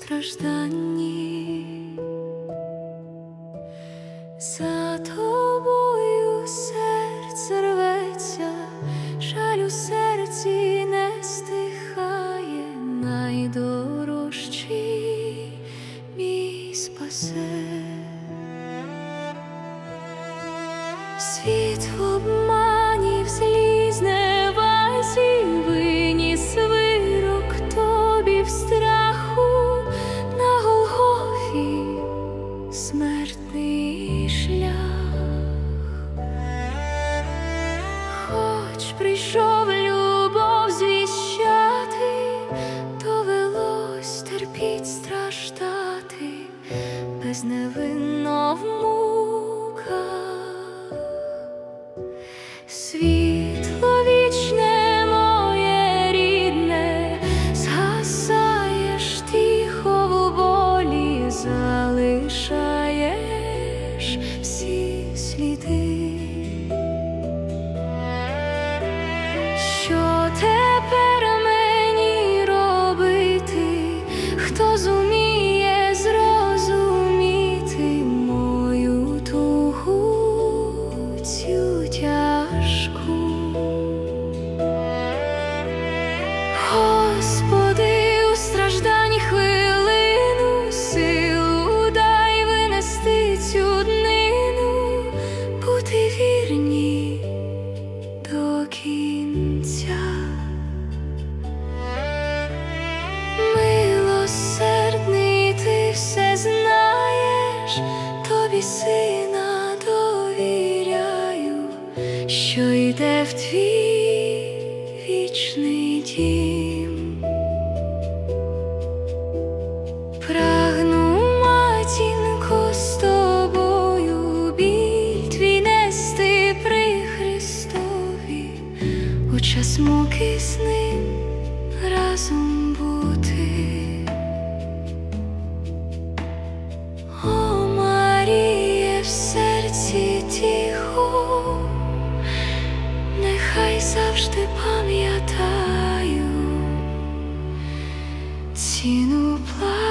стражданні, за тобою серце рветься, жаль у серці не стихає, найдорожчий мій спасе. Світ в обмані, в злій зневазі виніс вирок тобі в страху, на Голгофі смертний шлях. Хоч прийшов любов звіщати, довелось терпіть, страждати безневинно в муках. Світло вічне моє рідне, згасаєш тихо в болі, залишаєш всі сліди. Що тепер мені робити? Хто зуміє зрозуміти мою тугу цю тяжку? Господи, у стражданні хвилину силу дай винести цю днину, бути вірні до кінця. Милосердний, ти все знаєш, тобі сина довіряю, що йде в твій вічний дім. Прагну, матінко, з тобою біль твій нести при Христові, у час муки з ним разом бути. О, Маріє, в серці тихо, нехай завжди пам'ятаю ціну плачу.